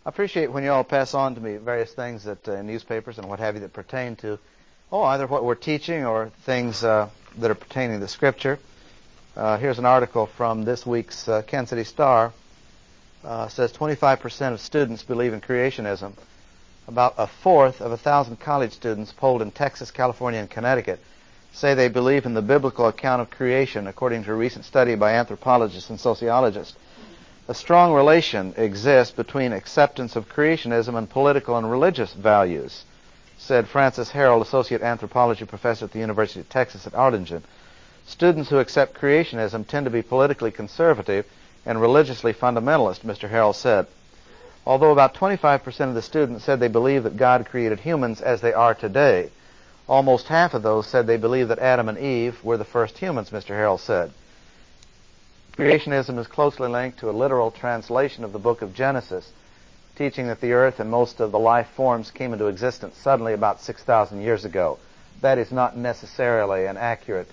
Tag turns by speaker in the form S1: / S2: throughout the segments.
S1: I appreciate when you all pass on to me various things that in newspapers and what have you that pertain to, either what we're teaching or things that are pertaining to Scripture. Here's an article from this week's Kansas City Star. Says 25% of students believe in creationism. About a fourth of 1,000 college students polled in Texas, California, and Connecticut say they believe in the biblical account of creation, according to a recent study by anthropologists and sociologists. A strong relation exists between acceptance of creationism and political and religious values, said Francis Harold, associate anthropology professor at the University of Texas at Arlington. Students who accept creationism tend to be politically conservative and religiously fundamentalist, Mr. Harold said. Although about 25% of the students said they believe that God created humans as they are today, almost half of those said they believe that Adam and Eve were the first humans, Mr. Harold said. Creationism is closely linked to a literal translation of the book of Genesis, teaching that the earth and most of the life forms came into existence suddenly about 6,000 years ago. That is not necessarily an accurate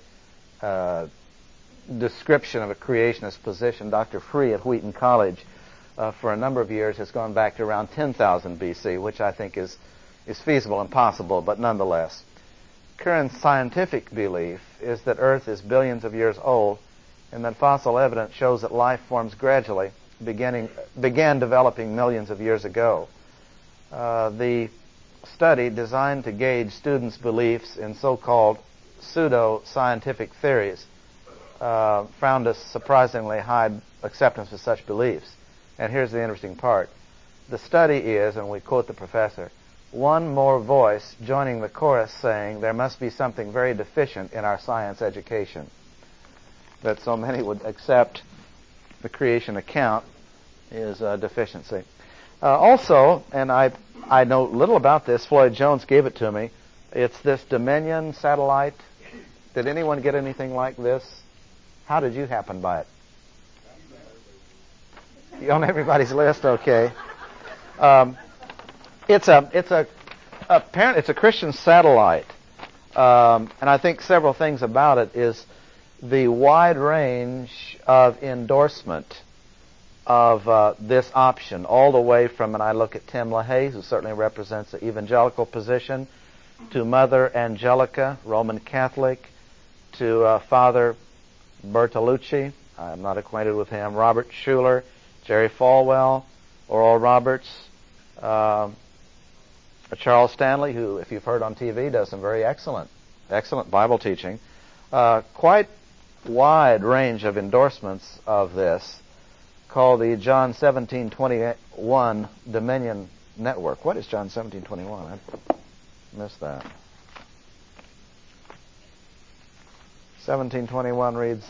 S1: description of a creationist position. Dr. Free at Wheaton College for a number of years has gone back to around 10,000 BC, which I think is feasible and possible, but nonetheless. Current scientific belief is that Earth is billions of years old and that fossil evidence shows that life forms gradually began developing millions of years ago. The study, designed to gauge students' beliefs in so-called pseudo-scientific theories, found a surprisingly high acceptance of such beliefs. And here's the interesting part. The study is, and we quote the professor, one more voice joining the chorus saying there must be something very deficient in our science education. That so many would accept the creation account is a deficiency. Also, and I know little about this, Floyd Jones gave it to me, it's this Dominion satellite. Did anyone get anything like this? How did you happen by it? You on everybody's list? Okay. It's a Christian satellite, and I think several things about it is the wide range of endorsement of this option, all the way from, and I look at Tim LaHaye, who certainly represents the evangelical position, to Mother Angelica, Roman Catholic, to Father Bertolucci, I'm not acquainted with him, Robert Schuller, Jerry Falwell, Oral Roberts, Charles Stanley, who, if you've heard on TV, does some very excellent Bible teaching. Quite wide range of endorsements of this, called the John 17:21 Dominion Network. What is John 17:21? I missed that. 17:21 reads,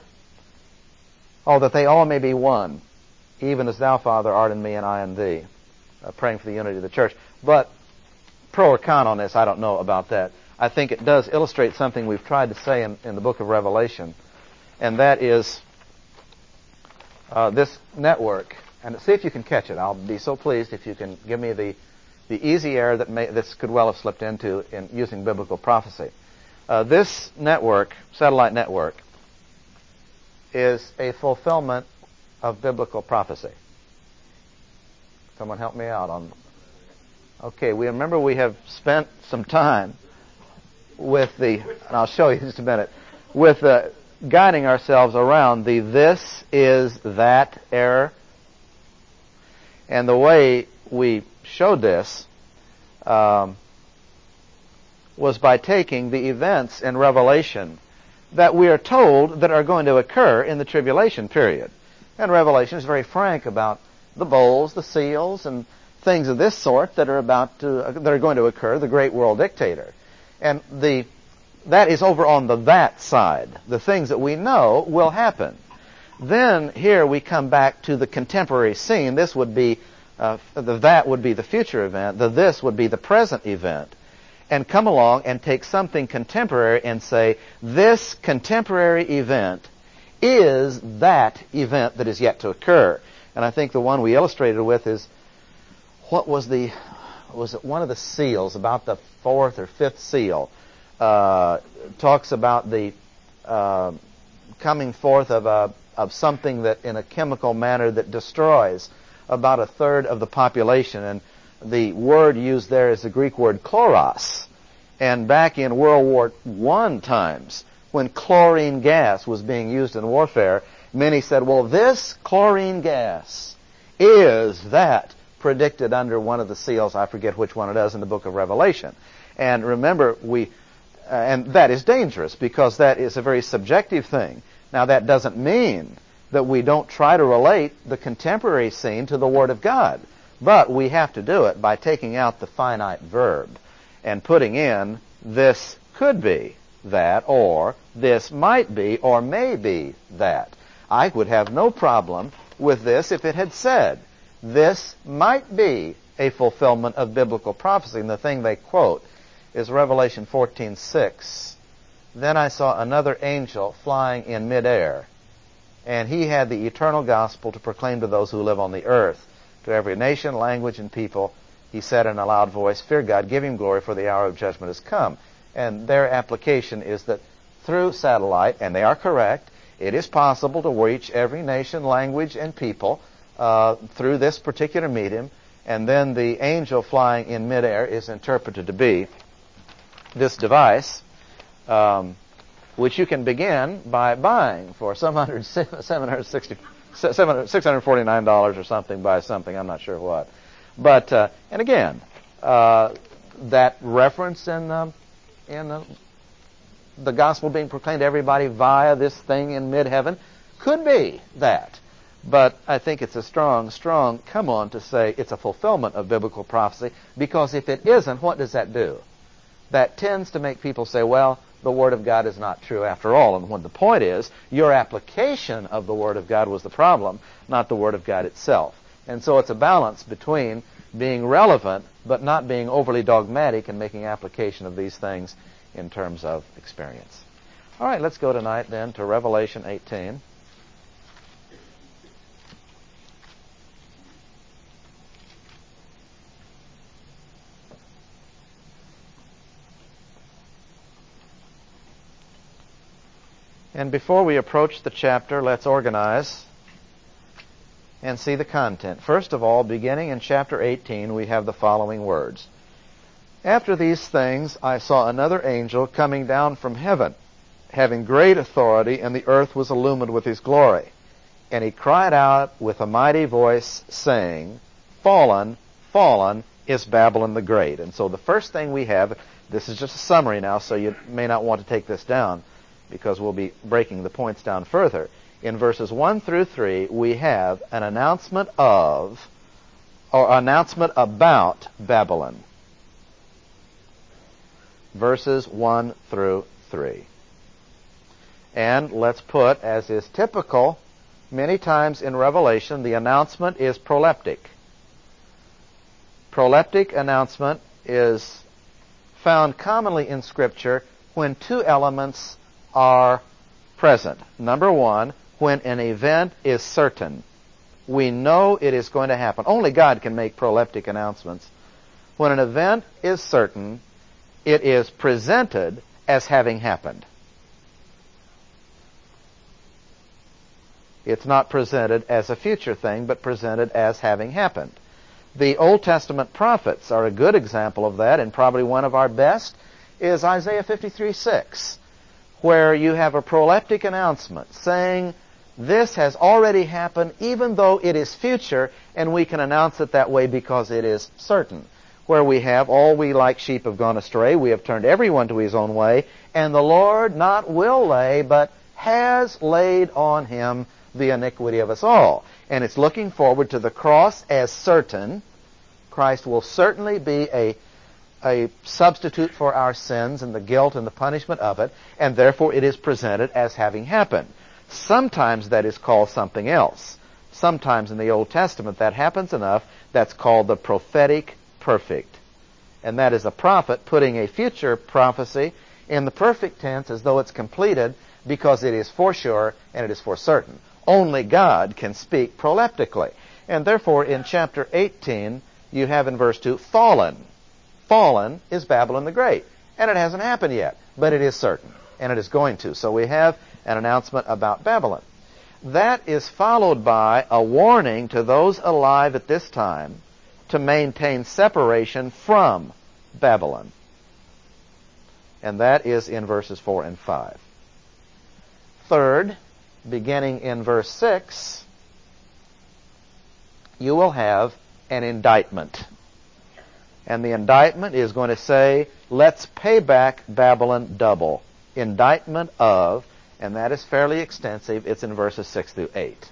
S1: that they all may be one, even as thou, Father, art in me and I in thee. Praying for the unity of the church. But pro or con on this, I don't know about that. I think it does illustrate something we've tried to say in the book of Revelation, and that is this network. And see if you can catch it. I'll be so pleased if you can give me the easy error that this could well have slipped into in using biblical prophecy. This network, satellite network, is a fulfillment of biblical prophecy. Someone help me out on. Okay, we have spent some time with and I'll show you in just a minute, with guiding ourselves around the this is that error. And the way we showed this was by taking the events in Revelation that we are told that are going to occur in the tribulation period. And Revelation is very frank about the bowls, the seals, and things of this sort that are going to occur, the great world dictator. And that is over on the that side. The things that we know will happen. Then here we come back to the contemporary scene. This would be that would be the future event. This would be the present event. And come along and take something contemporary and say, this contemporary event is that event that is yet to occur. And I think the one we illustrated with is, was it one of the seals, about the fourth or fifth seal, talks about the coming forth of something that in a chemical manner that destroys about a third of the population. And the word used there is the Greek word chloros. And back in World War I times, when chlorine gas was being used in warfare, many said, well, this chlorine gas is that predicted under one of the seals, I forget which one it is, in the book of Revelation. And remember, and that is dangerous because that is a very subjective thing. Now, that doesn't mean that we don't try to relate the contemporary scene to the Word of God. But we have to do it by taking out the finite verb and putting in this could be that, or this might be, or may be that. I would have no problem with this if it had said, this might be a fulfillment of biblical prophecy. And the thing they quote is Revelation 14:6. Then I saw another angel flying in midair, and he had the eternal gospel to proclaim to those who live on the earth, to every nation, language, and people. He said in a loud voice, fear God, give him glory, for the hour of judgment has come. And their application is that through satellite, and they are correct, it is possible to reach every nation, language, and people through this particular medium. And then the angel flying in midair is interpreted to be this device, which you can begin by buying for some $649 or something, by something, I'm not sure what. But, and again, that reference in the gospel being proclaimed to everybody via this thing in mid-heaven could be that. But I think it's a strong come on to say it's a fulfillment of biblical prophecy, because if it isn't, what does that do? That tends to make people say, well, the Word of God is not true after all. And when the point is, your application of the Word of God was the problem, not the Word of God itself. And so it's a balance between being relevant but not being overly dogmatic and making application of these things in terms of experience. All right, let's go tonight then to Revelation 18. And before we approach the chapter, let's organize and see the content. First of all, beginning in chapter 18, we have the following words. After these things, I saw another angel coming down from heaven, having great authority, and the earth was illumined with his glory. And he cried out with a mighty voice, saying, Fallen, fallen is Babylon the Great. And so the first thing we have, this is just a summary now, so you may not want to take this down, because we'll be breaking the points down further. In verses 1 through 3, we have an announcement of, or announcement about Babylon. Verses 1 through 3. And let's put, as is typical, many times in Revelation, the announcement is proleptic. Proleptic announcement is found commonly in Scripture when two elements are present. Number one, when an event is certain. We know it is going to happen. Only God can make proleptic announcements. When an event is certain, it is presented as having happened. It's not presented as a future thing, but presented as having happened. The Old Testament prophets are a good example of that, and probably one of our best is Isaiah 53:6. Where you have a proleptic announcement saying this has already happened even though it is future, and we can announce it that way because it is certain. Where we have, all we like sheep have gone astray, we have turned everyone to his own way, and the Lord not will lay, but has laid on him the iniquity of us all. And it's looking forward to the cross as certain. Christ will certainly be a substitute for our sins and the guilt and the punishment of it, and therefore it is presented as having happened. Sometimes that is called something else. Sometimes in the Old Testament that happens enough, that's called the prophetic perfect. And that is a prophet putting a future prophecy in the perfect tense as though it's completed, because it is for sure and it is for certain. Only God can speak proleptically. And therefore in chapter 18, you have in verse 2, fallen. Fallen is Babylon the Great. And it hasn't happened yet, but it is certain, and it is going to. So we have an announcement about Babylon. that is followed by a warning to those alive at this time to maintain separation from Babylon. And that is in verses 4 and 5. Third, beginning in verse 6, you will have an indictment. And the indictment is going to say, let's pay back Babylon double. Indictment of, and that is fairly extensive. It's in verses 6 through 8.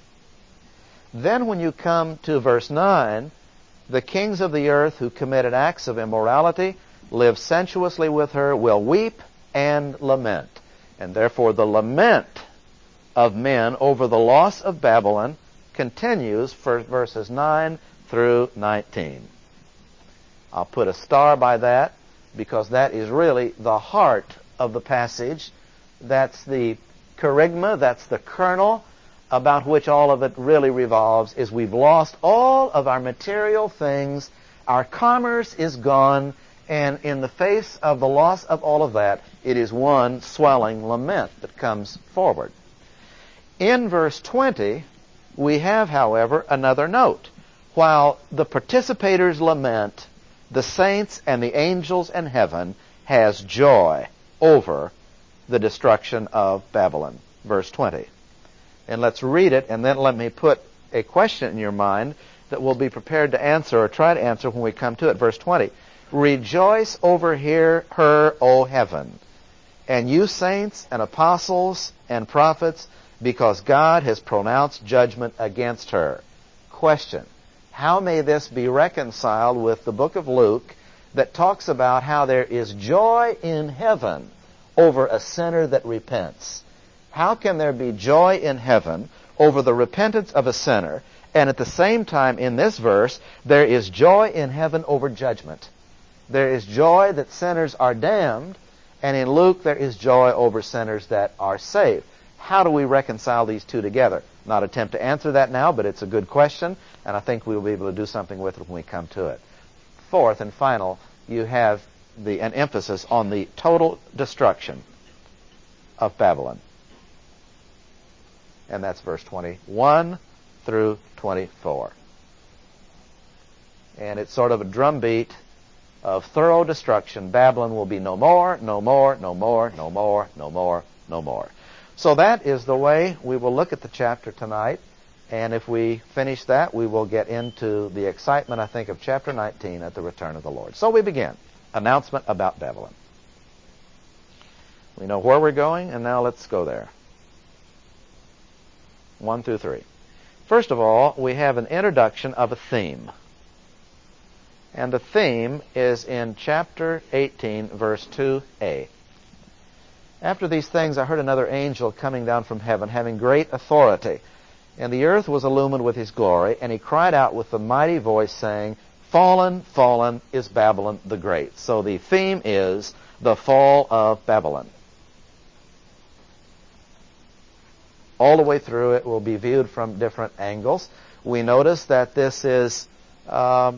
S1: Then when you come to verse 9, the kings of the earth who committed acts of immorality, live sensuously with her, will weep and lament. And therefore the lament of men over the loss of Babylon continues for verses 9 through 19. I'll put a star by that because that is really the heart of the passage. That's the kerygma, that's the kernel about which all of it really revolves, is we've lost all of our material things, our commerce is gone, and in the face of the loss of all of that, it is one swelling lament that comes forward. In verse 20, we have, however, another note. While the participators lament, the saints and the angels in heaven has joy over the destruction of Babylon. Verse 20. And let's read it, and then let me put a question in your mind that we'll be prepared to answer, or try to answer when we come to it. Verse 20. Rejoice over her, O heaven, and you saints and apostles and prophets, because God has pronounced judgment against her. Question. How may this be reconciled with the book of Luke that talks about how there is joy in heaven over a sinner that repents? How can there be joy in heaven over the repentance of a sinner, and at the same time in this verse, there is joy in heaven over judgment? There is joy that sinners are damned, and in Luke there is joy over sinners that are saved. How do we reconcile these two together? Not attempt to answer that now, but it's a good question, and I think we will be able to do something with it when we come to it. Fourth and final, you have an emphasis on the total destruction of Babylon. And that's verse 21 through 24. And it's sort of a drumbeat of thorough destruction. Babylon will be no more, no more, no more, no more, no more, no more. So that is the way we will look at the chapter tonight. And if we finish that, we will get into the excitement, I think, of chapter 19 at the return of the Lord. So we begin. Announcement about Babylon. We know where we're going, and now let's go there. 1 through 3. First of all, we have an introduction of a theme. And the theme is in chapter 18, verse 2a. After these things I heard another angel coming down from heaven, having great authority. And the earth was illumined with his glory, and he cried out with a mighty voice, saying, Fallen, fallen is Babylon the Great. So the theme is the fall of Babylon. All the way through it will be viewed from different angles. We notice that this is of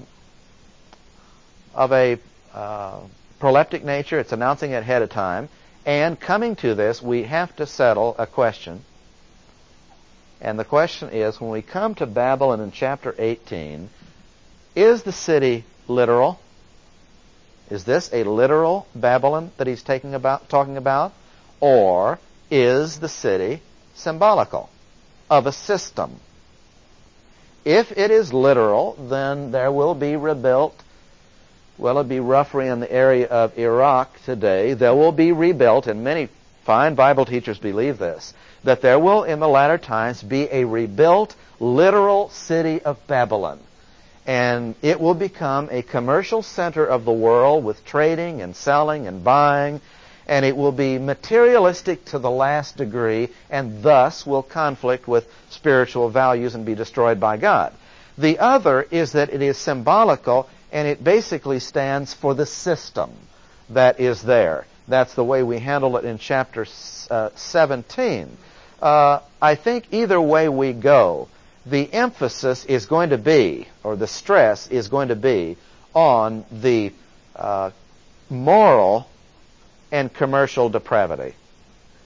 S1: a proleptic nature. It's announcing it ahead of time. And coming to this, we have to settle a question. And the question is, when we come to Babylon in chapter 18, is the city literal? Is this a literal Babylon that he's talking about? Or is the city symbolical of a system? If it is literal, then there will be rebuilt. Well, it'd be roughly in the area of Iraq today. There will be rebuilt, and many fine Bible teachers believe this, that there will in the latter times be a rebuilt literal city of Babylon. And it will become a commercial center of the world with trading and selling and buying. And it will be materialistic to the last degree, and thus will conflict with spiritual values and be destroyed by God. The other is that it is symbolical, and it basically stands for the system that is there. That's the way we handle it in chapter 17. I think either way we go, the emphasis is going to be, or the stress is going to be, on the moral and commercial depravity.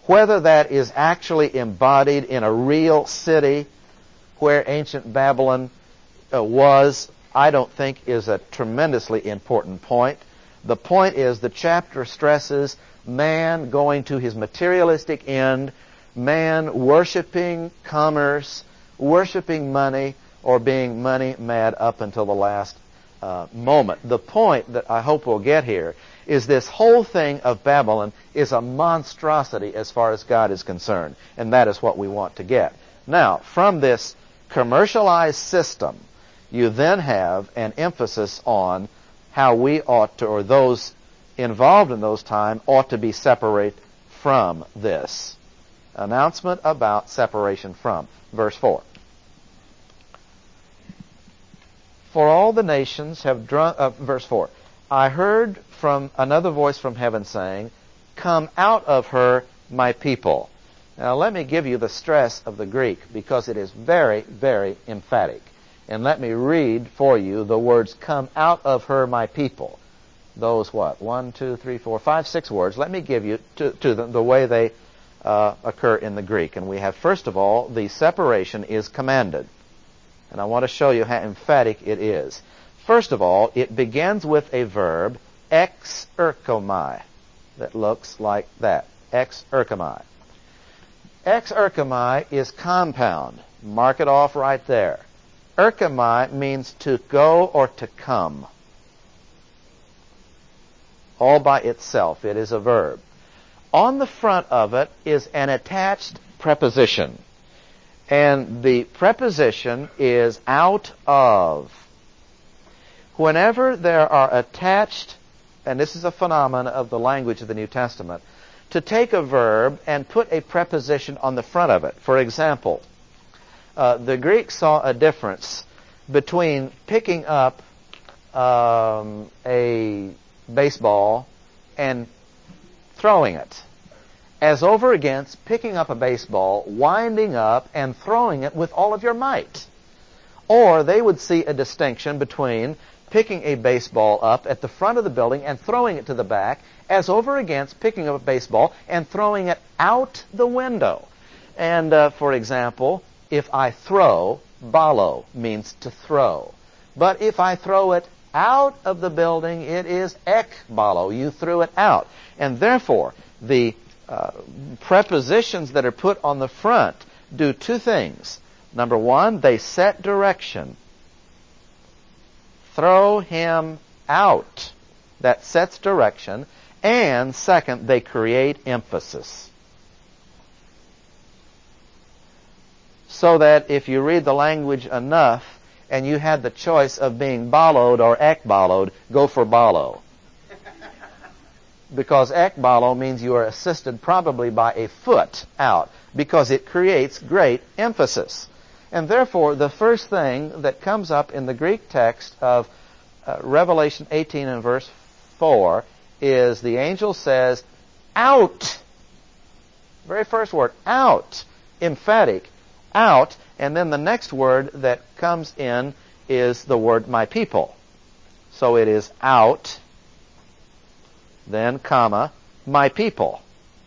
S1: Whether that is actually embodied in a real city where ancient Babylon was, I don't think is a tremendously important point. The point is the chapter stresses man going to his materialistic end, man worshiping commerce, worshiping money, or being money mad up until the last moment. The point that I hope we'll get here is this whole thing of Babylon is a monstrosity as far as God is concerned, and that is what we want to get. Now, from this commercialized system, you then have an emphasis on how we ought to, or those involved in those times, ought to be separate from this. Announcement about separation from. Verse 4. For all the nations have drunk, verse 4. I heard from another voice from heaven saying, come out of her, my people. Now let me give you the stress of the Greek because it is very, very emphatic. And let me read for you the words, come out of her, my people. Those what? 1, 2, 3, 4, 5, 6 words. Let me give you to the way they occur in the Greek. And we have, first of all, the separation is commanded. And I want to show you how emphatic it is. First of all, it begins with a verb, exerchomai, that looks like that. Exerchomai. Exerchomai is compound. Mark it off right there. Erchomai means to go or to come. All by itself. It is a verb. On the front of it is an attached preposition. And the preposition is out of. Whenever there are attached, and this is a phenomenon of the language of the New Testament, to take a verb and put a preposition on the front of it. For example, the Greeks saw a difference between picking up a baseball and throwing it, as over against picking up a baseball, winding up, and throwing it with all of your might. Or they would see a distinction between picking a baseball up at the front of the building and throwing it to the back, as over against picking up a baseball and throwing it out the window. And for example, if I throw, balo means to throw. But if I throw it out of the building, it is ekbalo. You threw it out. And therefore, the prepositions that are put on the front do two things. Number one, they set direction. Throw him out. That sets direction. And second, they create emphasis. So that if you read the language enough and you had the choice of being baloed or ekbaloed, go for balo. Because ekbalo means you are assisted probably by a foot out, because it creates great emphasis. And therefore, the first thing that comes up in the Greek text of Revelation 18 and verse 4 is the angel says, out. Very first word, out. Emphatic, out. And then the next word that comes in is the word my people. So it is out, then comma, my people.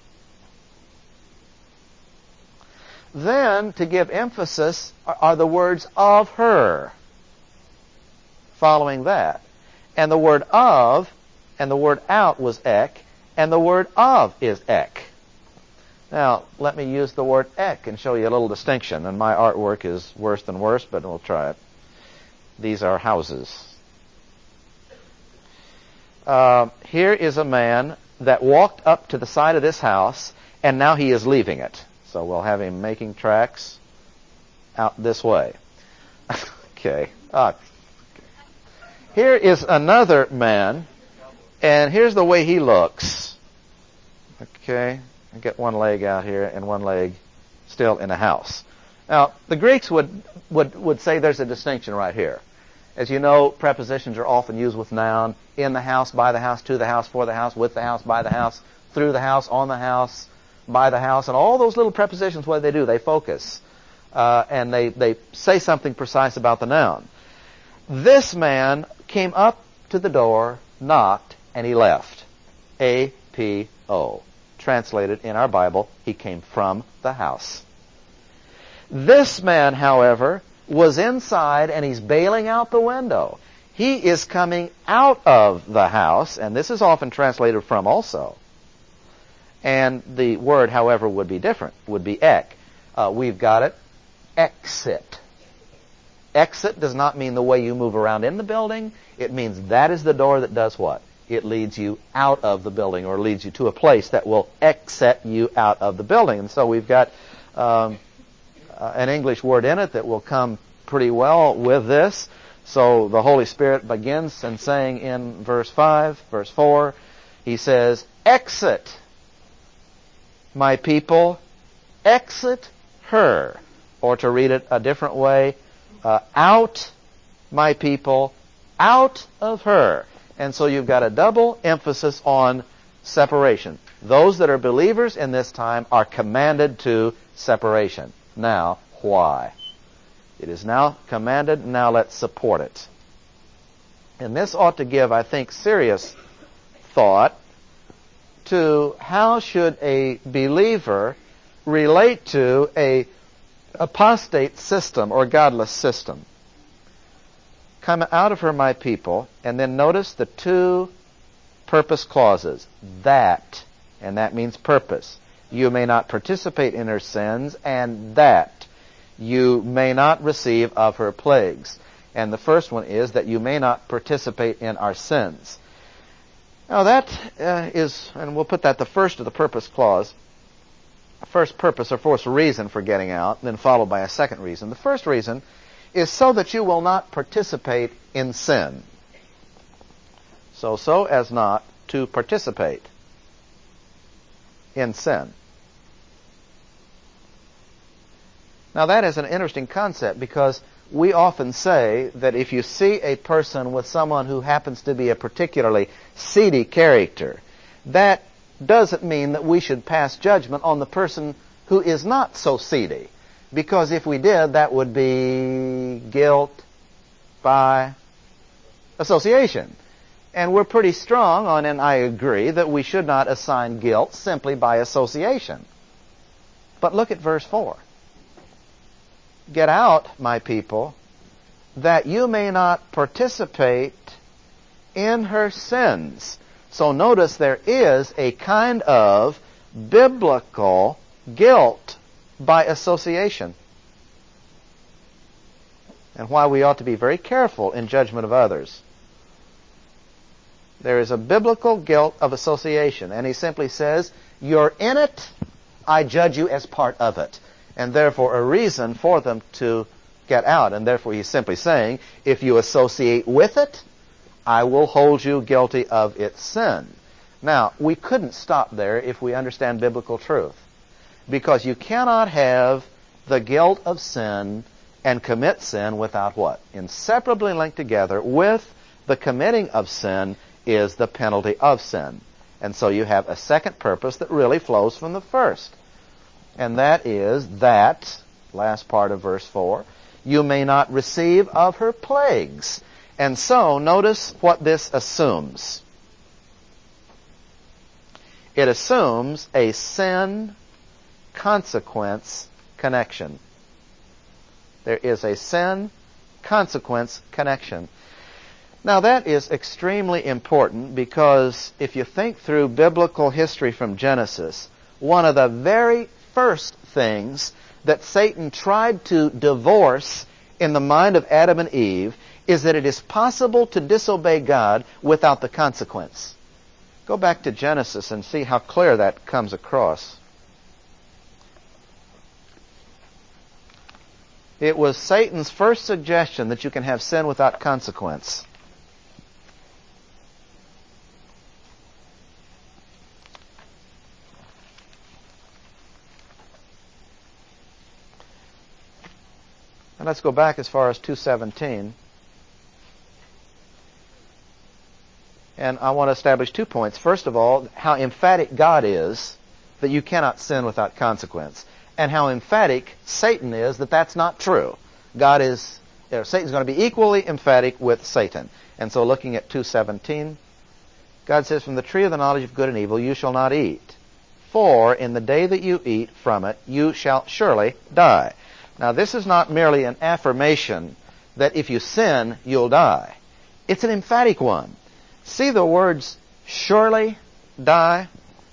S1: Then, to give emphasis, are the words of her. Following that. And the word of and the word out was ek, and the word of is ek. Now, let me use the word ek and show you a little distinction. And my artwork is worse than worse, but we'll try it. These are houses. Here is a man that walked up to the side of this house, and now he is leaving it. So we'll have him making tracks out this way. Okay. Here is another man, and here's the way he looks. Okay. I get one leg out here and one leg still in a house. Now, the Greeks would say there's a distinction right here. As you know, prepositions are often used with noun, in the house, by the house, to the house, for the house, with the house, by the house, through the house, on the house, by the house, and all those little prepositions, what do? They focus. And they say something precise about the noun. This man came up to the door, knocked, and he left. A-P-O. translated in our Bible, he came from the house. This man, however, was inside and he's bailing out the window. He is coming out of the house, and this is often translated from also. And the word, however, would be different, would be ek. We've got it, exit. Exit does not mean the way you move around in the building. It means that is the door that does what? It leads you out of the building, or leads you to a place that will exit you out of the building. And so we've got an English word in it that will come pretty well with this. So the Holy Spirit begins and saying in verse 5, verse 4, he says, exit, my people, exit her. Or to read it a different way, out, my people, out of her. And so you've got a double emphasis on separation. Those that are believers in this time are commanded to separation. Now, why? It is now commanded, now let's support it. And this ought to give, I think, serious thought to how should a believer relate to a apostate system or godless system. Come out of her, my people, and then notice the two purpose clauses. That, and that means purpose. You may not participate in her sins, and that you may not receive of her plagues. And the first one is that you may not participate in our sins. Now that is, and we'll put that the first of the purpose clause, first purpose or first reason for getting out, then followed by a second reason. The first reason is so that you will not participate in sin. So as not to participate in sin. Now that is an interesting concept, because we often say that if you see a person with someone who happens to be a particularly seedy character, that doesn't mean that we should pass judgment on the person who is not so seedy. Because if we did, that would be guilt by association. And we're pretty strong on, and I agree, that we should not assign guilt simply by association. But look at verse 4. Get out, my people, that you may not participate in her sins. So notice there is a kind of biblical guilt by association. And why we ought to be very careful in judgment of others. There is a biblical guilt of association. And he simply says, you're in it, I judge you as part of it. And therefore a reason for them to get out. And therefore he's simply saying, if you associate with it, I will hold you guilty of its sin. Now, we couldn't stop there if we understand biblical truth. Because you cannot have the guilt of sin and commit sin without what? Inseparably linked together with the committing of sin is the penalty of sin. And so you have a second purpose that really flows from the first. And that is that, last part of verse 4, you may not receive of her plagues. And so, notice what this assumes. It assumes a sin-consequence connection. There is a sin-consequence connection. Now that is extremely important, because if you think through biblical history from Genesis, one of the very first things that Satan tried to divorce in the mind of Adam and Eve is that it is possible to disobey God without the consequence. Go back to Genesis and see how clear that comes across. It was Satan's first suggestion that you can have sin without consequence. And let's go back as far as 2:17. And I want to establish 2 points. First of all, how emphatic God is that you cannot sin without consequence. And how emphatic Satan is that that's not true. Satan's going to be equally emphatic with Satan. And so looking at 2:17, God says, from the tree of the knowledge of good and evil you shall not eat. for in the day that you eat from it, you shall surely die. Now, this is not merely an affirmation that if you sin, you'll die. It's an emphatic one. See the words, surely die?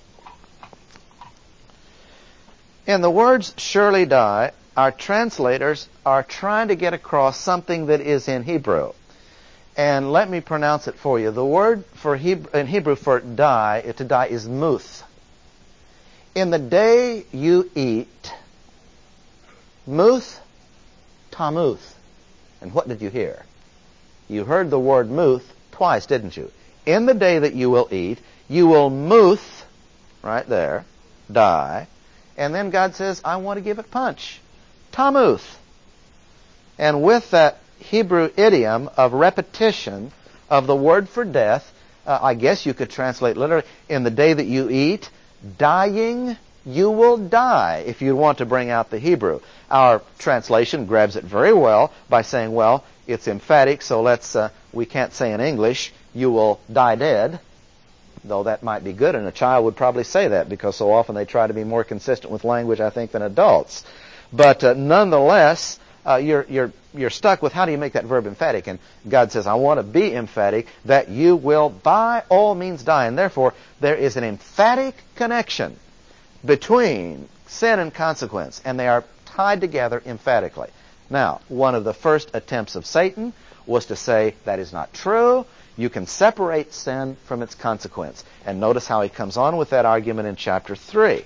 S1: In the words, surely die, our translators are trying to get across something that is in Hebrew. And let me pronounce it for you. The word in Hebrew for die, to die, is muth. In the day you eat, muth, tamuth. And what did you hear? You heard the word muth twice, didn't you? In the day that you will eat, you will muth, right there, die. And then God says, I want to give it punch. Tamuth. And with that Hebrew idiom of repetition of the word for death, I guess you could translate literally, in the day that you eat, dying, you will die, if you want to bring out the Hebrew. Our translation grabs it very well by saying, well, it's emphatic, so we can't say in English, you will die dead, though that might be good, and a child would probably say that, because so often they try to be more consistent with language, I think, than adults. But nonetheless, you're stuck with how do you make that verb emphatic? And God says, I want to be emphatic that you will by all means die. And therefore, there is an emphatic connection between sin and consequence, and they are tied together emphatically. Now, one of the first attempts of Satan was to say that is not true. You can separate sin from its consequence. And notice how he comes on with that argument in chapter 3.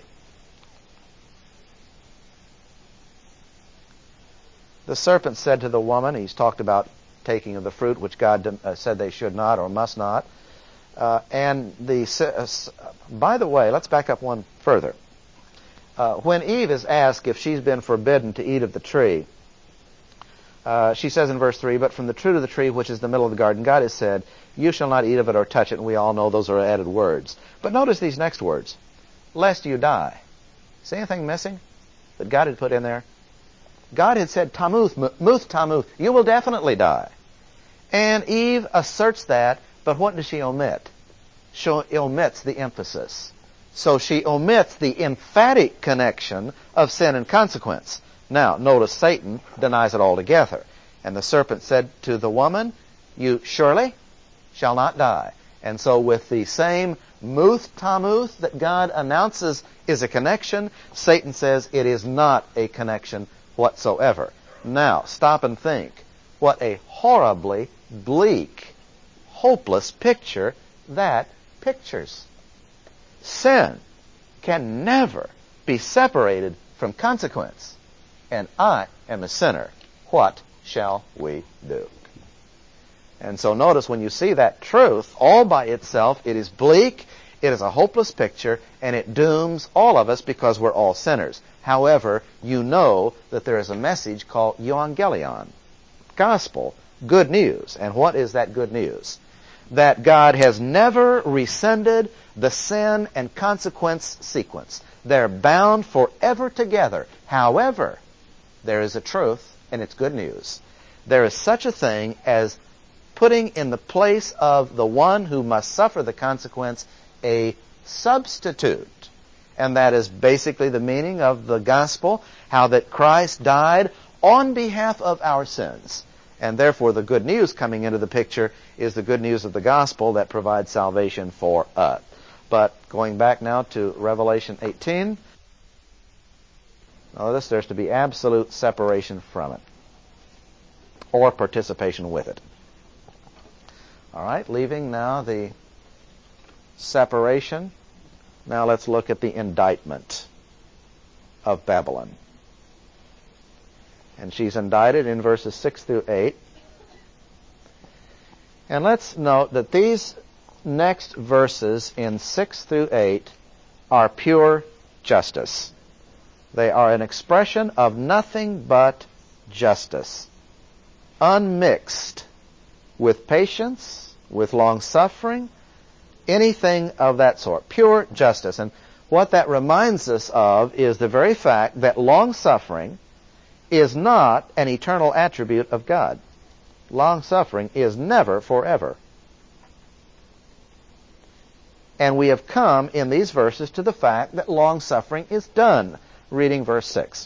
S1: The serpent said to the woman, he's talked about taking of the fruit which God said they should not or must not. By the way, let's back up one further. When Eve is asked if she's been forbidden to eat of the tree, she says in verse 3, but from the fruit of the tree which is in the middle of the garden, God has said, you shall not eat of it or touch it. And we all know those are added words. But notice these next words, lest you die. See anything missing that God had put in there? God had said, tamuth, muth tamuth, you will definitely die. And Eve asserts that, but what does she omit? She omits the emphasis. So she omits the emphatic connection of sin and consequence. Now, notice Satan denies it altogether. And the serpent said to the woman, you surely shall not die. And so with the same muth tamuth that God announces is a connection, Satan says it is not a connection whatsoever. Now, stop and think. What a horribly bleak, hopeless picture that pictures. Sin can never be separated from consequence. And I am a sinner. What shall we do? And so notice when you see that truth all by itself, it is bleak, it is a hopeless picture, and it dooms all of us because we're all sinners. However, you know that there is a message called euangelion, gospel, good news. And what is that good news? That God has never rescinded the sin and consequence sequence. They're bound forever together. However, there is a truth, and it's good news. There is such a thing as putting in the place of the one who must suffer the consequence a substitute. And that is basically the meaning of the gospel, how that Christ died on behalf of our sins. And therefore the good news coming into the picture is the good news of the gospel that provides salvation for us. But going back now to Revelation 18, notice there's to be absolute separation from it, or participation with it. All right, leaving now the separation. Now let's look at the indictment of Babylon. And she's indicted in verses 6 through 8. And let's note that these next verses in 6 through 8 are pure justice. They are an expression of nothing but justice, unmixed with patience, with long-suffering, anything of that sort. Pure justice. And what that reminds us of is the very fact that long-suffering is not an eternal attribute of God. Long-suffering is never forever. And we have come in these verses to the fact that long-suffering is done. Reading verse 6.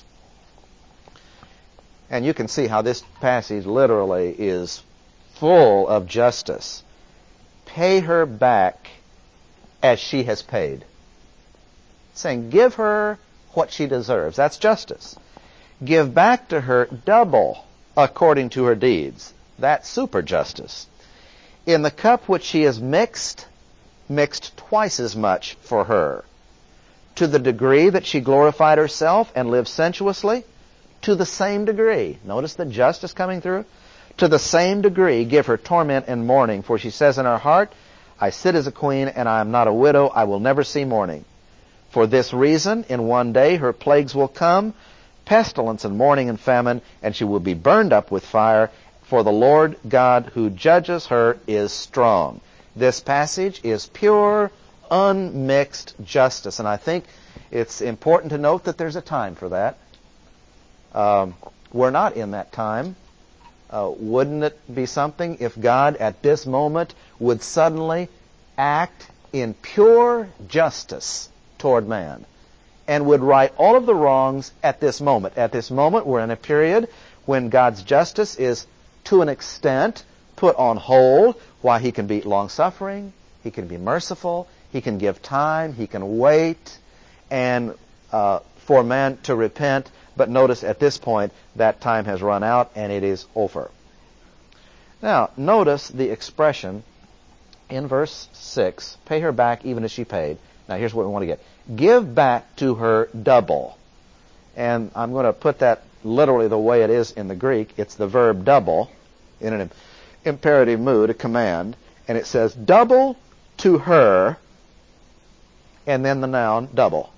S1: And you can see how this passage literally is full of justice. Pay her back as she has paid. Saying, give her what she deserves. That's justice. Give back to her double according to her deeds. That's super justice. In the cup which she has mixed twice as much for her. To the degree that she glorified herself and lived sensuously, to the same degree. Notice the justice coming through. To the same degree, give her torment and mourning. For she says in her heart, I sit as a queen, and I am not a widow. I will never see mourning. For this reason, in one day her plagues will come, pestilence and mourning and famine, and she will be burned up with fire. For the Lord God who judges her is strong. This passage is pure, unmixed justice. And I think it's important to note that there's a time for that. We're not in that time. Wouldn't it be something if God at this moment would suddenly act in pure justice toward man and would right all of the wrongs at this moment? At this moment, we're in a period when God's justice is, to an extent, put on hold, while He can be long-suffering, He can be merciful, He can give time, He can wait, and for man to repent. But notice at this point that time has run out and it is over. Now, notice the expression in verse 6, pay her back even as she paid. Now, here's what we want to get. Give back to her double. And I'm going to put that literally the way it is in the Greek. It's the verb double in an imperative mood, a command. And it says double to her, and then the noun double.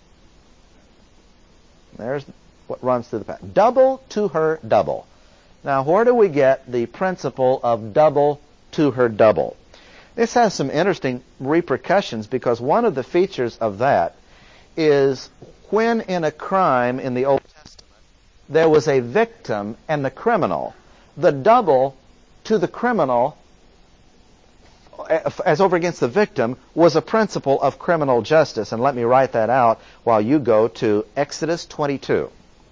S1: There's what runs through the passage. Double to her double. Now, where do we get the principle of double to her double? This has some interesting repercussions, because one of the features of that is when in a crime in the Old Testament there was a victim and the criminal, the double to the criminal as over against the victim was a principle of criminal justice. And let me write that out while you go to Exodus 22.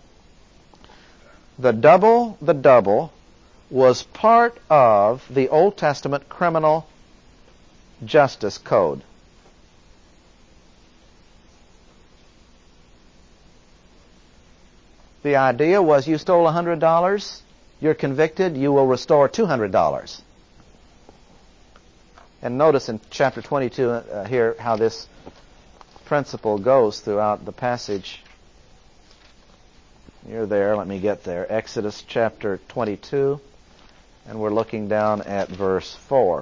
S1: The double was part of the Old Testament criminal justice code. The idea was you stole $100, you're convicted, you will restore $200. And notice in chapter 22 here how this principle goes throughout the passage. You're there, let me get there. Exodus chapter 22, and we're looking down at verse 4.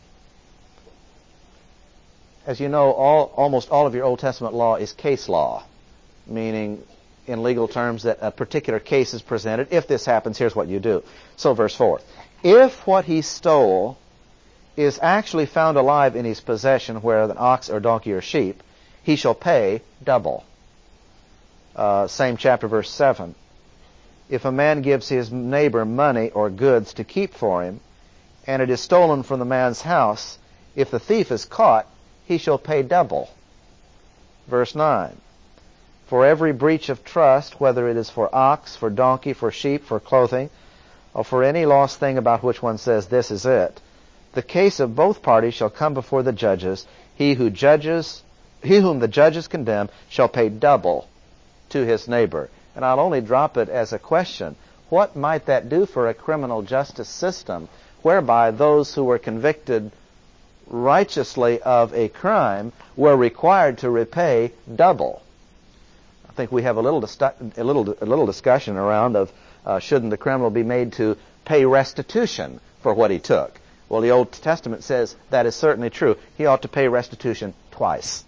S1: As you know, almost all of your Old Testament law is case law, meaning in legal terms that a particular case is presented. If this happens, here's what you do. So verse 4. If what he stole is actually found alive in his possession, whether an ox or donkey or sheep, he shall pay double. Same chapter, verse 7. If a man gives his neighbor money or goods to keep for him, and it is stolen from the man's house, if the thief is caught, he shall pay double. Verse 9. For every breach of trust, whether it is for ox, for donkey, for sheep, for clothing, or for any lost thing about which one says, this is it, the case of both parties shall come before the judges. He whom the judges condemn shall pay double to his neighbor. And I'll only drop it as a question. What might that do for a criminal justice system whereby those who were convicted righteously of a crime were required to repay double? I think we have a little discussion around of shouldn't the criminal be made to pay restitution for what he took? Well, the Old Testament says that is certainly true. He ought to pay restitution twice.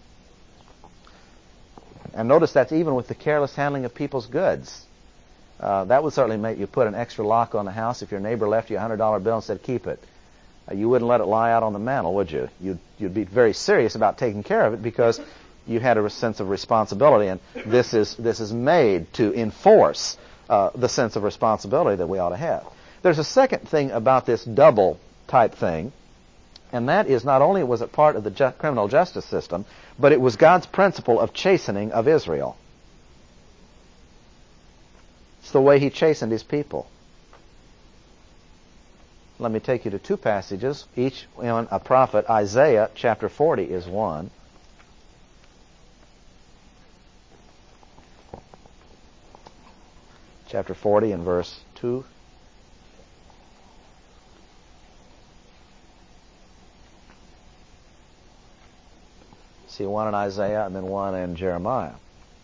S1: And notice that's even with the careless handling of people's goods. That would certainly make you put an extra lock on the house if your neighbor left you a $100 bill and said, keep it. You wouldn't let it lie out on the mantle, would you? You'd be very serious about taking care of it because you had a sense of responsibility. And this is made to enforce the sense of responsibility that we ought to have. There's a second thing about this double type thing And that is, not only was it part of the criminal justice system, but it was God's principle of chastening of Israel. It's the way He chastened His people. Let me take you to two passages, each in a prophet. Isaiah chapter 40 is one. Chapter 40 and verse 2. See one in Isaiah and then one in Jeremiah.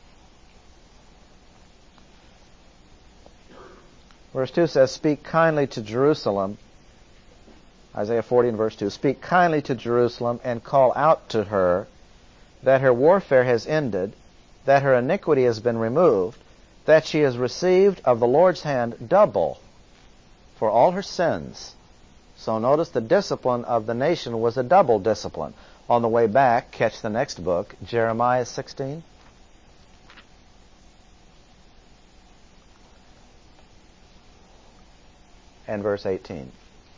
S1: Verse 2 says, "Speak kindly to Jerusalem." Isaiah 40 and verse 2. "Speak kindly to Jerusalem and call out to her that her warfare has ended, that her iniquity has been removed, that she has received of the Lord's hand double for all her sins." So notice the discipline of the nation was a double discipline. On the way back, catch the next book, Jeremiah 16. And verse 18.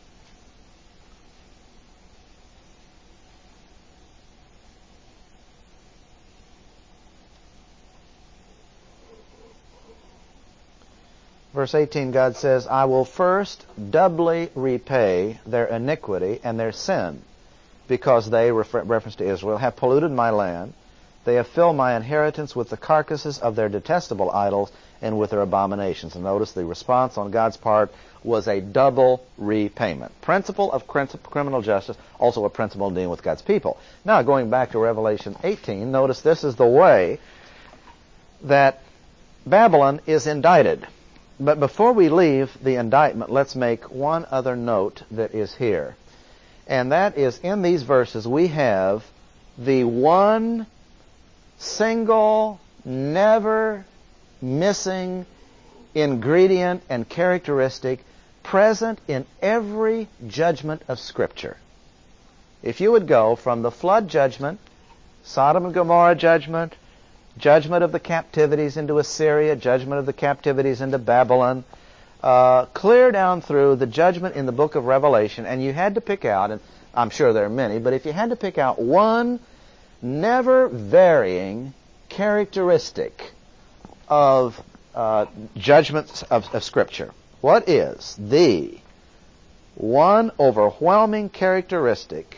S1: Verse 18, God says, "I will first doubly repay their iniquity and their sin, because they," reference to Israel, "have polluted my land. They have filled my inheritance with the carcasses of their detestable idols and with their abominations." And notice the response on God's part was a double repayment. Principle of criminal justice, also a principle in dealing with God's people. Now, going back to Revelation 18, notice this is the way that Babylon is indicted. But before we leave the indictment, let's make one other note that is here. And that is, in these verses, we have the one single, never missing ingredient and characteristic present in every judgment of Scripture. If you would go from the flood judgment, Sodom and Gomorrah judgment, judgment of the captivities into Assyria, judgment of the captivities into Babylon, clear down through the judgment in the book of Revelation, and you had to pick out, and I'm sure there are many, but if you had to pick out one never varying characteristic of judgments of Scripture, what is the one overwhelming characteristic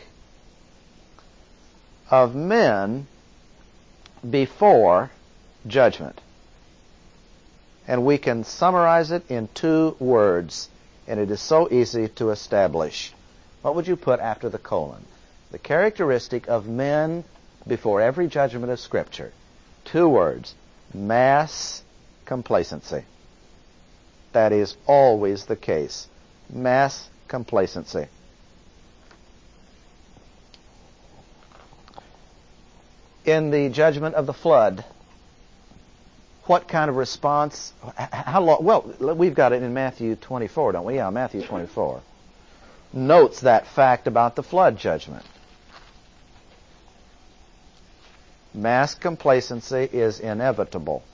S1: of men before judgment? And we can summarize it in two words, and it is so easy to establish. What would you put after the colon? The characteristic of men before every judgment of Scripture. Two words: mass complacency. That is always the case. Mass complacency. In the judgment of the flood, what kind of response? How long? Well, we've got it in Matthew 24, don't we? Yeah, Matthew 24 notes that fact about the flood judgment. Mass complacency is inevitable.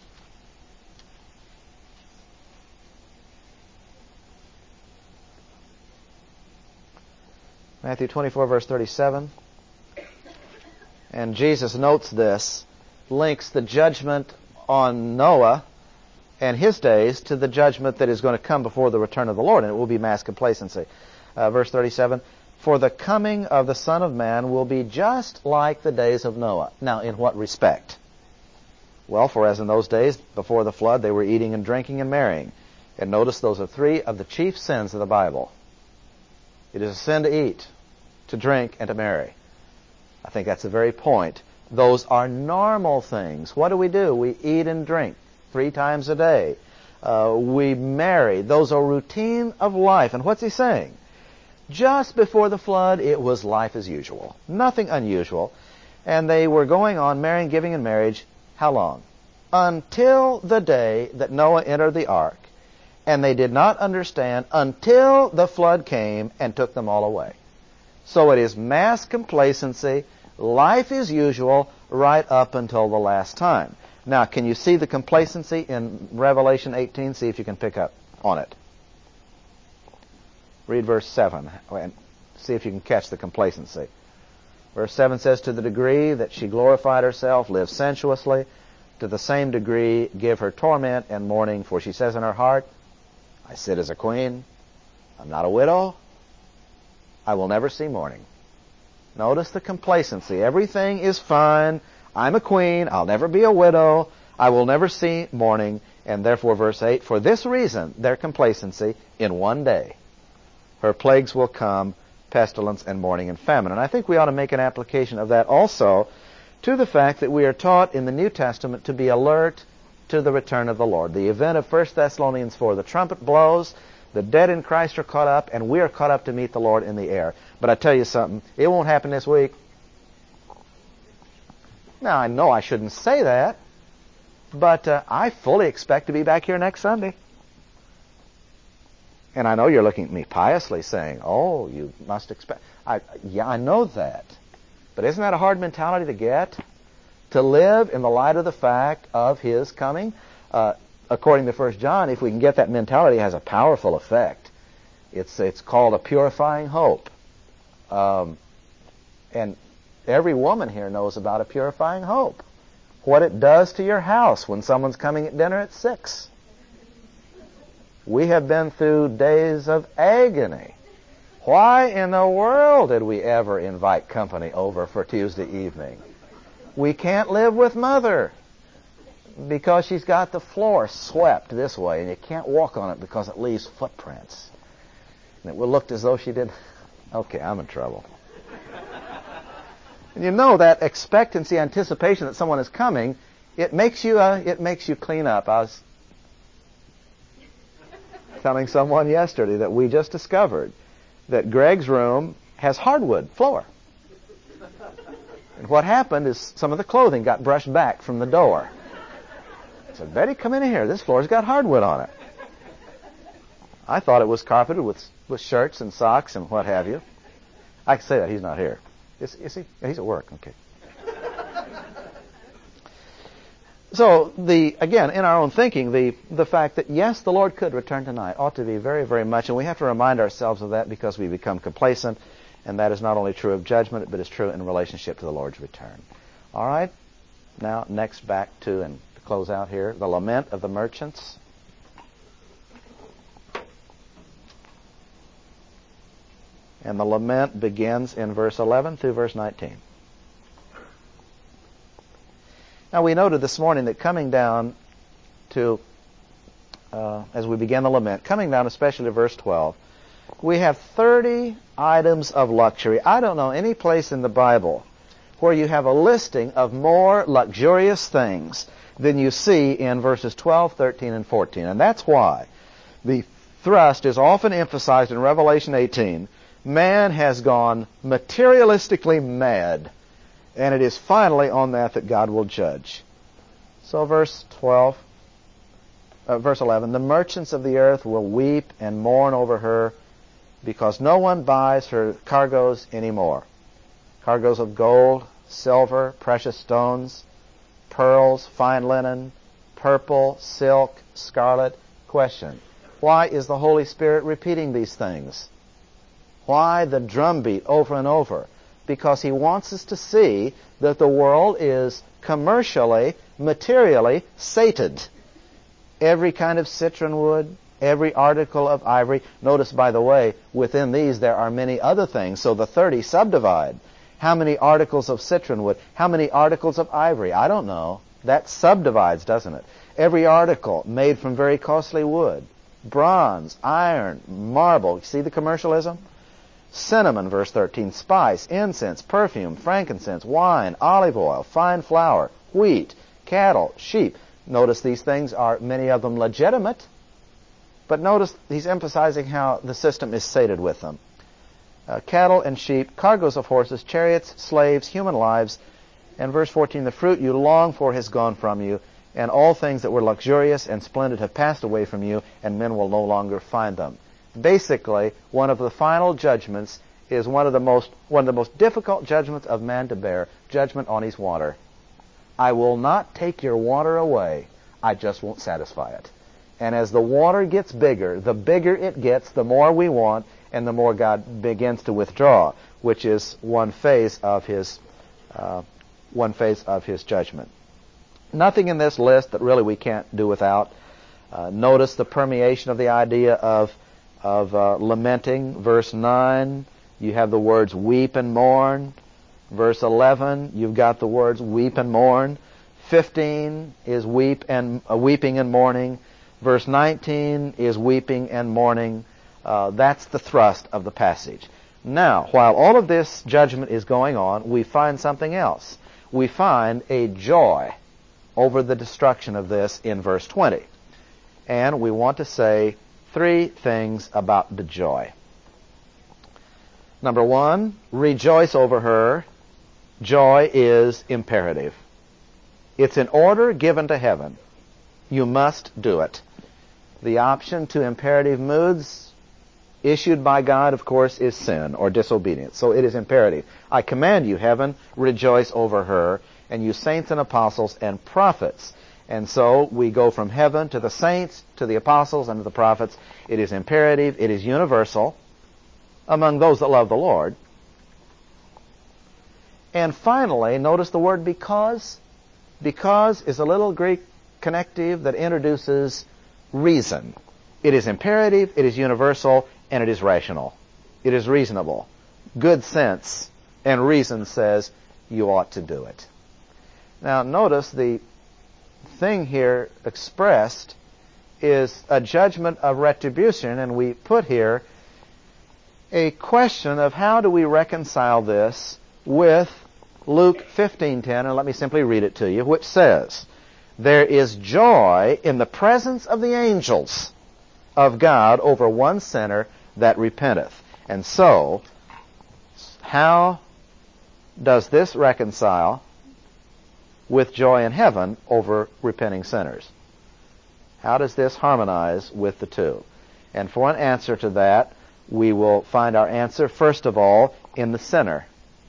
S1: Matthew 24, verse 37. And Jesus notes this, links the judgment on Noah and his days to the judgment that is going to come before the return of the Lord, and it will be mass complacency. Verse 37, "For the coming of the Son of Man will be just like the days of Noah." Now, in what respect? Well, for as in those days before the flood, they were eating and drinking and marrying. And notice those are three of the chief sins of the Bible. It is a sin to eat, to drink, and to marry. I think that's the very point. Those are normal things. What do? We eat and drink 3 times a day. We marry. Those are routine of life. And what's he saying? Just before the flood, it was life as usual. Nothing unusual. And they were going on marrying, giving in marriage. How long? Until the day that Noah entered the ark. And they did not understand until the flood came and took them all away. So it is mass complacency, life as usual, right up until the last time. Now, can you see the complacency in Revelation 18? See if you can pick up on it. Read verse 7. See if you can catch the complacency. Verse 7 says, to the degree that she glorified herself, lived sensuously, to the same degree give her torment and mourning, for she says in her heart, I sit as a queen, I'm not a widow, I will never see mourning. Notice the complacency. Everything is fine. I'm a queen, I'll never be a widow, I will never see mourning. And therefore, verse 8, for this reason, their complacency, in one day, her plagues will come, pestilence and mourning and famine. And I think we ought to make an application of that also to the fact that we are taught in the New Testament to be alert to the return of the Lord. The event of 1 Thessalonians 4, the trumpet blows, the dead in Christ are caught up, and we are caught up to meet the Lord in the air. But I tell you something, it won't happen this week. Now, I know I shouldn't say that, but I fully expect to be back here next Sunday. And I know you're looking at me piously saying, oh, you must expect. Yeah, I know that. But isn't that a hard mentality to get? To live in the light of the fact of His coming? According to 1 John, if we can get that mentality, it has a powerful effect. It's called a purifying hope. And every woman here knows about a purifying hope. What it does to your house when someone's coming at dinner at 6. We have been through days of agony. Why in the world did we ever invite company over for Tuesday evening? We can't live with Mother because she's got the floor swept this way and you can't walk on it because it leaves footprints. And it looked as though she did. Okay, I'm in trouble. And you know that expectancy, anticipation that someone is coming, it makes you clean up. I was telling someone yesterday that we just discovered that Greg's room has hardwood floor. And what happened is some of the clothing got brushed back from the door. I said, Betty, come in here. This floor's got hardwood on it. I thought it was carpeted with shirts and socks and what have you. I can say that. He's not here. Is he? Yeah, he's at work. Okay. So, again, in our own thinking, the fact that, yes, the Lord could return tonight ought to be very, very much, and we have to remind ourselves of that because we become complacent, and that is not only true of judgment, but is true in relationship to the Lord's return. All right? Now, next back to, and to close out here, the lament of the merchants. And the lament begins in verse 11 through verse 19. Now, we noted this morning that coming down to, as we began the lament, coming down especially to verse 12, we have 30 items of luxury. I don't know any place in the Bible where you have a listing of more luxurious things than you see in verses 12, 13, and 14. And that's why the thrust is often emphasized in Revelation 18. Man has gone materialistically mad. And it is finally on that God will judge. So verse 11, the merchants of the earth will weep and mourn over her because no one buys her cargoes anymore. Cargoes of gold, silver, precious stones, pearls, fine linen, purple, silk, scarlet. Question, why is the Holy Spirit repeating these things? Why the drumbeat over and over? Because He wants us to see that the world is commercially, materially sated. Every kind of citron wood, every article of ivory. Notice, by the way, within these there are many other things. So the 30 subdivide. How many articles of citron wood? How many articles of ivory? I don't know. That subdivides, doesn't it? Every article made from very costly wood. Bronze, iron, marble. You see the commercialism? Cinnamon, verse 13, spice, incense, perfume, frankincense, wine, olive oil, fine flour, wheat, cattle, sheep. Notice these things are, many of them, legitimate, but notice he's emphasizing how the system is sated with them. Cattle and sheep, cargoes of horses, chariots, slaves, human lives. And verse 14, the fruit you long for has gone from you, and all things that were luxurious and splendid have passed away from you, and men will no longer find them. Basically, one of the final judgments is one of the most difficult judgments of man to bear, judgment on his water. I will not take your water away, I just won't satisfy it. And as the water gets bigger, the bigger it gets, the more we want, and the more God begins to withdraw, which is one phase of His judgment. Nothing in this list that really we can't do without. Notice the permeation of the idea of lamenting. Verse 9, you have the words weep and mourn. Verse 11, you've got the words weep and mourn. 15 is weeping and mourning. Verse 19 is weeping and mourning. That's the thrust of the passage. Now, while all of this judgment is going on, we find something else. We find a joy over the destruction of this in verse 20. And we want to say three things about the joy. Number one, rejoice over her. Joy is imperative. It's an order given to heaven. You must do it. The option to imperative moods issued by God, of course, is sin or disobedience. So it is imperative. I command you, heaven, rejoice over her, and you saints and apostles and prophets. And so we go from heaven to the saints, to the apostles, and to the prophets. It is imperative. It is universal among those that love the Lord. And finally, notice the word because. Because is a little Greek connective that introduces reason. It is imperative, it is universal, and it is rational. It is reasonable. Good sense and reason says you ought to do it. Now notice the thing here expressed is a judgment of retribution, and we put here a question of how do we reconcile this with Luke 15:10, and let me simply read it to you, which says, there is joy in the presence of the angels of God over one sinner that repenteth. And so, how does this reconcile with joy in heaven over repenting sinners? How does this harmonize with the two? And for an answer to that, we will find our answer, first of all, in the sinner.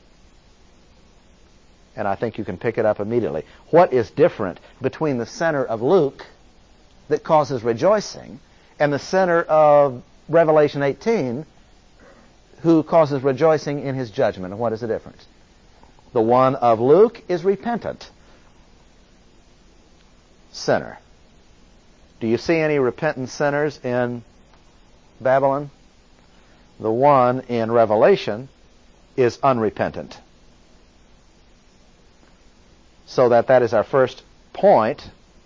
S1: And I think you can pick it up immediately. What is different between the sinner of Luke that causes rejoicing and the sinner of Revelation 18 who causes rejoicing in his judgment? And what is the difference? The one of Luke is repentant sinner. Do you see any repentant sinners in Babylon? The one in Revelation is unrepentant. So that is our first point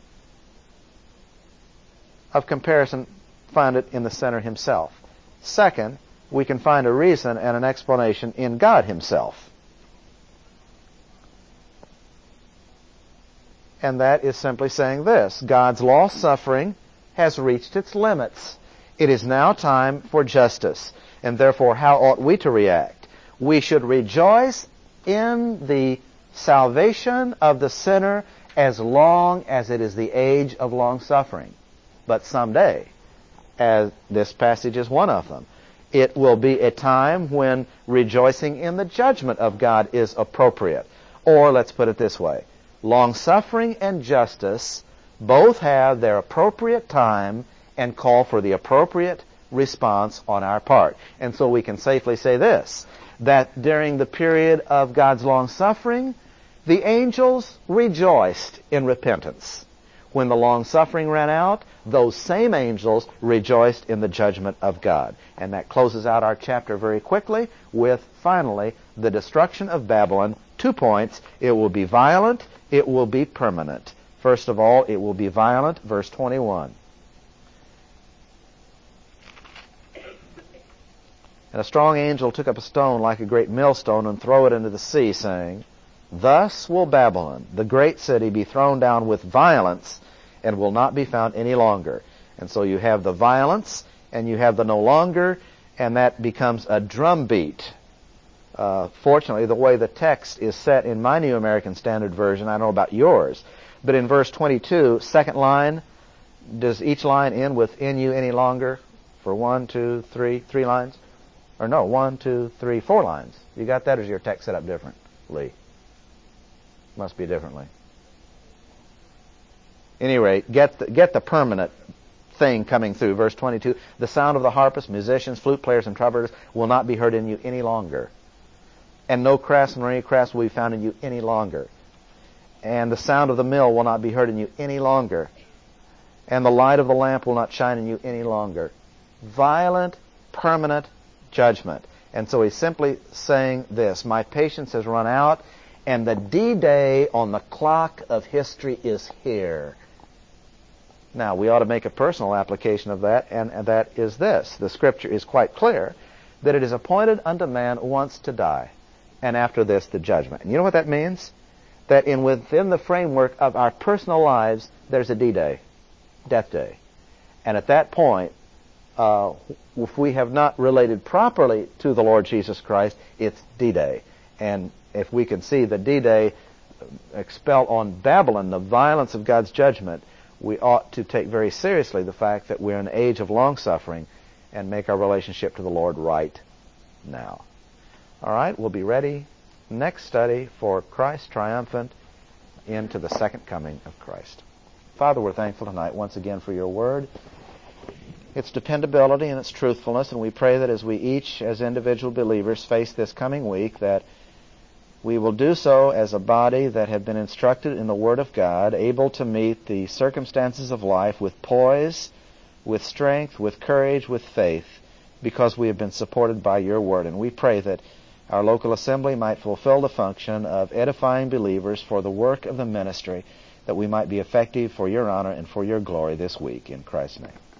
S1: of comparison. Find it in the sinner himself. Second, we can find a reason and an explanation in God himself. And that is simply saying this: God's long-suffering has reached its limits. It is now time for justice. And therefore, how ought we to react? We should rejoice in the salvation of the sinner as long as it is the age of long-suffering. But someday, as this passage is one of them, it will be a time when rejoicing in the judgment of God is appropriate. Or, let's put it this way, long-suffering and justice both have their appropriate time and call for the appropriate response on our part. And so we can safely say this, that during the period of God's long-suffering, the angels rejoiced in repentance. When the long-suffering ran out, those same angels rejoiced in the judgment of God. And that closes out our chapter very quickly with, finally, the destruction of Babylon. 2 points. It will be violent. It will be permanent. First of all, it will be violent. Verse 21. And a strong angel took up a stone like a great millstone and threw it into the sea, saying, Thus will Babylon, the great city, be thrown down with violence and will not be found any longer. And so you have the violence and you have the no longer, and that becomes a drumbeat. Fortunately, the way the text is set in my New American Standard Version, I don't know about yours, but in verse 22, second line, does each line end with "in you any longer" for 1, 2, 3 lines? Or no, 1, 2, 3, 4 lines. You got that, or is your text set up differently? Must be differently. Any rate, get the permanent thing coming through. Verse 22, the sound of the harpists, musicians, flute players, and trumpeters will not be heard in you any longer. And no craftsman or any crafts will be found in you any longer. And the sound of the mill will not be heard in you any longer. And the light of the lamp will not shine in you any longer. Violent, permanent judgment. And so he's simply saying this: my patience has run out, and the D-Day on the clock of history is here. Now, we ought to make a personal application of that, and that is this. The Scripture is quite clear that it is appointed unto man once to die, and after this the judgment. And you know what that means? That within the framework of our personal lives, there's a D-Day, death day. And at that point, if we have not related properly to the Lord Jesus Christ, it's D-Day. And if we can see the D-Day expel on Babylon the violence of God's judgment, we ought to take very seriously the fact that we're in an age of long-suffering and make our relationship to the Lord right now. All right, we'll be ready next study for Christ triumphant into the second coming of Christ. Father, we're thankful tonight once again for your word, its dependability and its truthfulness, and we pray that as we each, as individual believers, face this coming week, that we will do so as a body that have been instructed in the Word of God, able to meet the circumstances of life with poise, with strength, with courage, with faith, because we have been supported by your Word. And we pray that our local assembly might fulfill the function of edifying believers for the work of the ministry, that we might be effective for your honor and for your glory this week. In Christ's name.